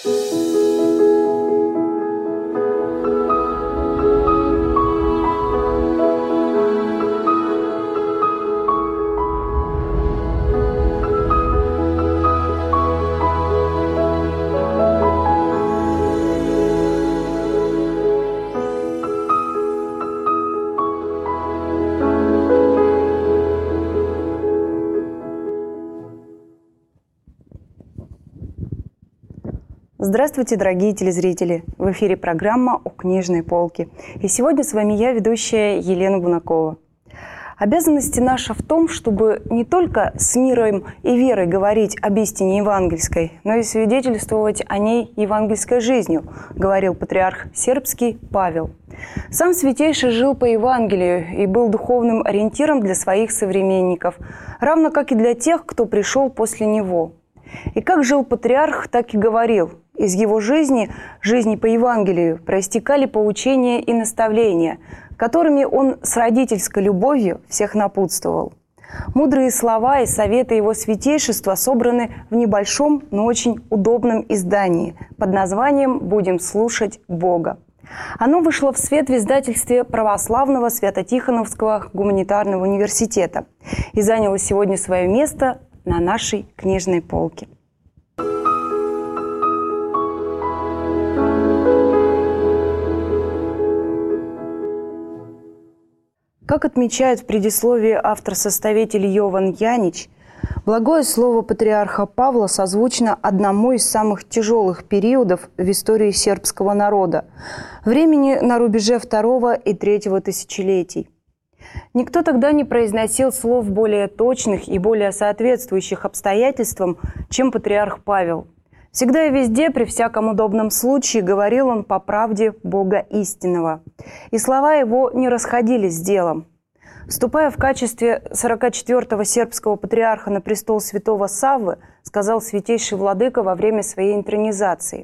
Здравствуйте, дорогие телезрители! В эфире программа «У книжной полки». И сегодня с вами я, ведущая Елена Бунакова. Обязанность наша в том, чтобы не только с миром и верой говорить об истине евангельской, но и свидетельствовать о ней евангельской жизнью, говорил патриарх сербский Павел. Сам Святейший жил по Евангелию и был духовным ориентиром для своих современников, равно как и для тех, кто пришел после него. И как жил патриарх, так и говорил. Из его жизни по Евангелию, проистекали поучения и наставления, которыми он с родительской любовью всех напутствовал. Мудрые слова и советы его святейшества собраны в небольшом, но очень удобном издании под названием «Будем слушать Бога». Оно вышло в свет в издательстве Православного Свято-Тихоновского гуманитарного университета и заняло сегодня свое место на нашей книжной полке. Как отмечает в предисловии автор-составитель Йован Янич, благое слово патриарха Павла созвучно одному из самых тяжелых периодов в истории сербского народа – времени на рубеже второго и третьего тысячелетий. Никто тогда не произносил слов более точных и более соответствующих обстоятельствам, чем патриарх Павел. Всегда и везде, при всяком удобном случае, говорил он по правде Бога истинного. И слова его не расходились с делом. Вступая в качестве 44-го сербского патриарха на престол святого Саввы, сказал святейший владыка во время своей интронизации: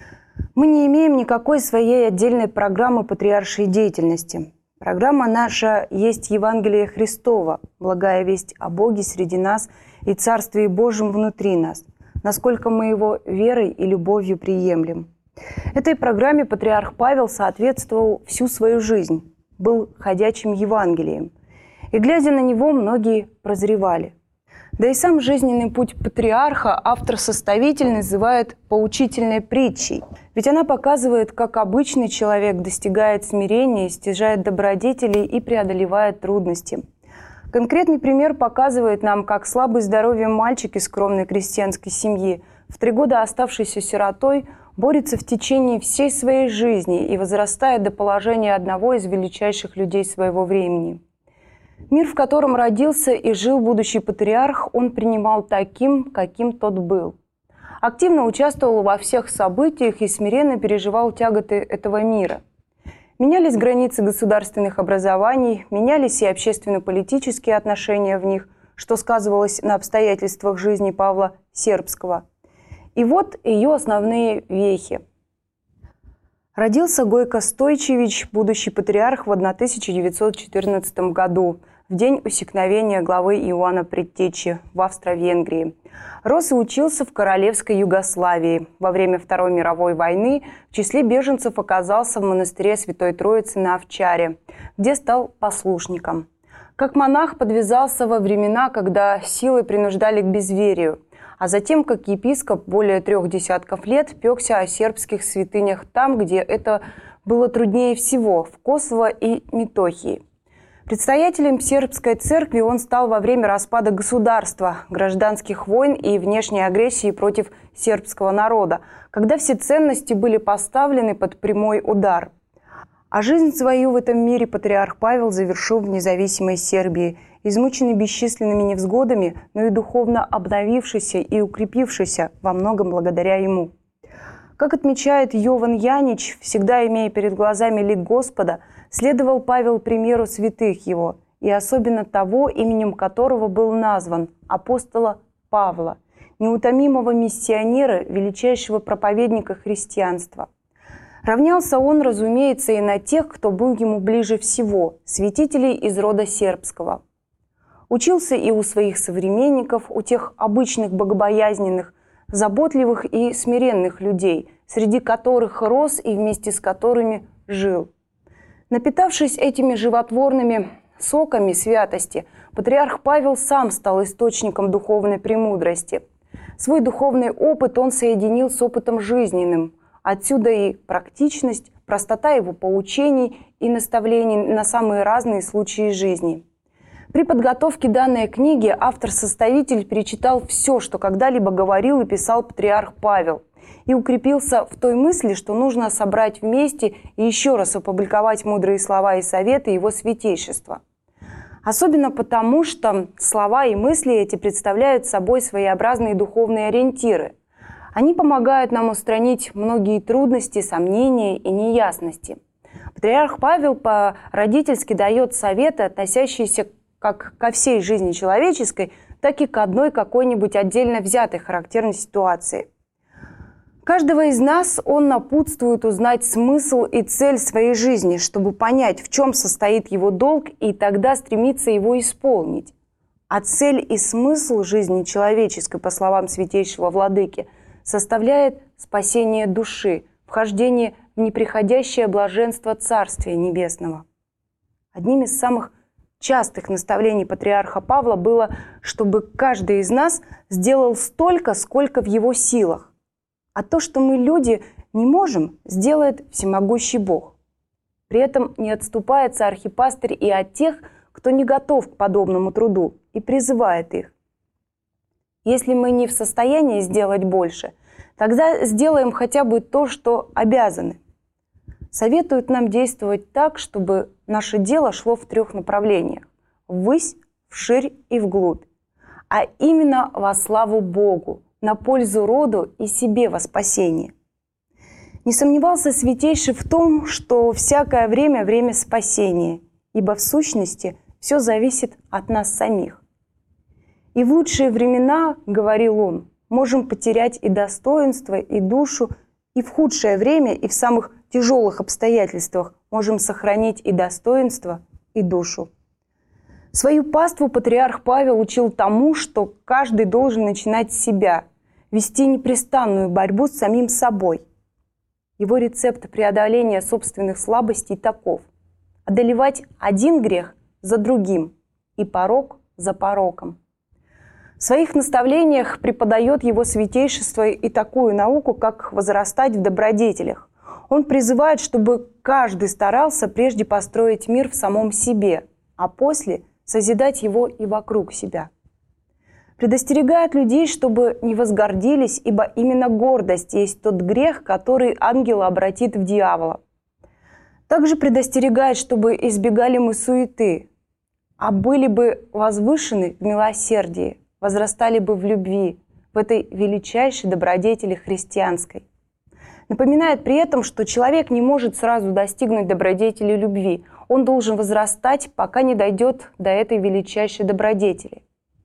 «Мы не имеем никакой своей отдельной программы патриаршей деятельности. Программа наша есть Евангелие Христово, благая весть о Боге среди нас и Царстве Божьем внутри нас, насколько мы его верой и любовью приемлем». Этой программе патриарх Павел соответствовал всю свою жизнь, был ходячим Евангелием. И, глядя на него, многие прозревали. Да и сам жизненный путь патриарха автор-составитель называет поучительной притчей. Ведь она показывает, как обычный человек достигает смирения, стяжает добродетелей и преодолевает трудности. Конкретный пример показывает нам, как слабый здоровьем мальчик из скромной крестьянской семьи, в 3 года оставшийся сиротой, борется в течение всей своей жизни и возрастает до положения одного из величайших людей своего времени. Мир, в котором родился и жил будущий патриарх, он принимал таким, каким тот был. Активно участвовал во всех событиях и смиренно переживал тяготы этого мира. Менялись границы государственных образований, менялись и общественно-политические отношения в них, что сказывалось на обстоятельствах жизни Павла Сербского. И вот ее основные вехи. Родился Гойко Стойчевич, будущий патриарх, в 1914 году, в день усекновения главы Иоанна Предтечи в Австро-Венгрии. Рос и учился в королевской Югославии. Во время Второй мировой войны в числе беженцев оказался в монастыре Святой Троицы на Овчаре, где стал послушником. Как монах подвязался во времена, когда силой принуждали к безверию, а затем, как епископ, более 3 десятков лет пекся о сербских святынях там, где это было труднее всего – в Косово и Метохии. Предстоятелем сербской церкви он стал во время распада государства, гражданских войн и внешней агрессии против сербского народа, когда все ценности были поставлены под прямой удар. А жизнь свою в этом мире патриарх Павел завершил в независимой Сербии, измученный бесчисленными невзгодами, но и духовно обновившийся и укрепившийся во многом благодаря ему. Как отмечает Йован Янич, всегда имея перед глазами лик Господа, следовал Павел примеру святых его, и особенно того, именем которого был назван – апостола Павла, неутомимого миссионера, величайшего проповедника христианства. Равнялся он, разумеется, и на тех, кто был ему ближе всего – святителей из рода сербского. Учился и у своих современников, у тех обычных богобоязненных, заботливых и смиренных людей, среди которых рос и вместе с которыми жил. Напитавшись этими животворными соками святости, патриарх Павел сам стал источником духовной премудрости. Свой духовный опыт он соединил с опытом жизненным. Отсюда и практичность, простота его поучений и наставлений на самые разные случаи жизни. При подготовке данной книги автор-составитель перечитал все, что когда-либо говорил и писал патриарх Павел, и укрепился в той мысли, что нужно собрать вместе и еще раз опубликовать мудрые слова и советы его святейшества. Особенно потому, что слова и мысли эти представляют собой своеобразные духовные ориентиры. Они помогают нам устранить многие трудности, сомнения и неясности. Патриарх Павел по-родительски дает советы, относящиеся как ко всей жизни человеческой, так и к одной какой-нибудь отдельно взятой характерной ситуации. Каждого из нас он напутствует узнать смысл и цель своей жизни, чтобы понять, в чем состоит его долг, и тогда стремиться его исполнить. А цель и смысл жизни человеческой, по словам святейшего владыки, составляет спасение души, вхождение в неприходящее блаженство Царствия Небесного. Одним из самых частых наставлений патриарха Павла было, чтобы каждый из нас сделал столько, сколько в его силах. А то, что мы, люди, не можем, сделает всемогущий Бог. При этом не отступается архипастырь и от тех, кто не готов к подобному труду, и призывает их. Если мы не в состоянии сделать больше, тогда сделаем хотя бы то, что обязаны. Советуют нам действовать так, чтобы наше дело шло в 3 направлениях – ввысь, вширь и вглубь, а именно во славу Богу, на пользу роду и себе во спасение. Не сомневался Святейший в том, что всякое время – время спасения, ибо в сущности все зависит от нас самих. И в лучшие времена, говорил он, можем потерять и достоинство, и душу, и в худшее время, и в самых тяжелых обстоятельствах можем сохранить и достоинство, и душу. Свою паству патриарх Павел учил тому, что каждый должен начинать с себя, вести непрестанную борьбу с самим собой. Его рецепт преодоления собственных слабостей таков: одолевать один грех за другим и порок за пороком. В своих наставлениях преподает его святейшество и такую науку, как возрастать в добродетелях. Он призывает, чтобы каждый старался прежде построить мир в самом себе, а после созидать его и вокруг себя. Предостерегает людей, чтобы не возгордились, ибо именно гордость есть тот грех, который ангела обратит в дьявола. Также предостерегает, чтобы избегали мы суеты, а были бы возвышены в милосердии, возрастали бы в любви, в этой величайшей добродетели христианской. Напоминает при этом, что человек не может сразу достигнуть добродетели любви. Он должен возрастать, пока не дойдет до этой величайшей добродетели.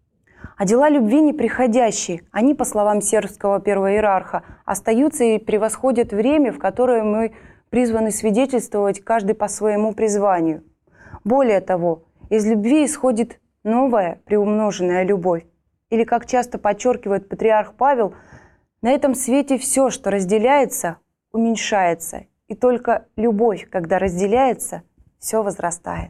А дела любви неприходящие, они, по словам сербского первого иерарха, остаются и превосходят время, в которое мы призваны свидетельствовать каждый по своему призванию. Более того, из любви исходит новая, приумноженная любовь. Или, как часто подчеркивает патриарх Павел, на этом свете все, что разделяется, уменьшается, и только любовь, когда разделяется, все возрастает.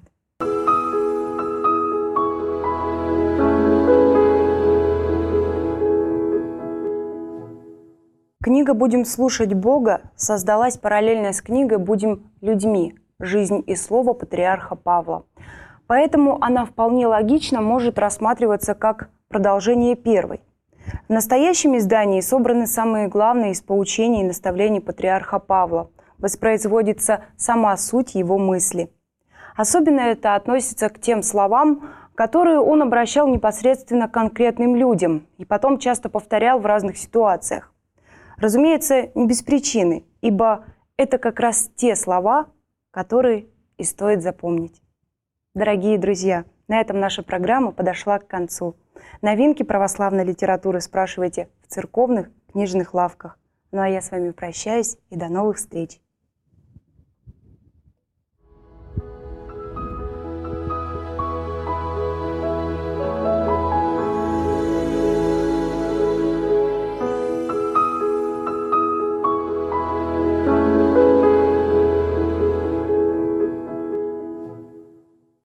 Книга «Будем слушать Бога» создалась параллельно с книгой «Будем людьми. Жизнь и слово патриарха Павла». Поэтому она вполне логично может рассматриваться как продолжение первой. В настоящем издании собраны самые главные из поучений и наставлений патриарха Павла. Воспроизводится сама суть его мысли. Особенно это относится к тем словам, которые он обращал непосредственно к конкретным людям и потом часто повторял в разных ситуациях. Разумеется, не без причины, ибо это как раз те слова, которые и стоит запомнить. Дорогие друзья, на этом наша программа подошла к концу. Новинки православной литературы спрашивайте в церковных книжных лавках. Ну а я с вами прощаюсь и до новых встреч.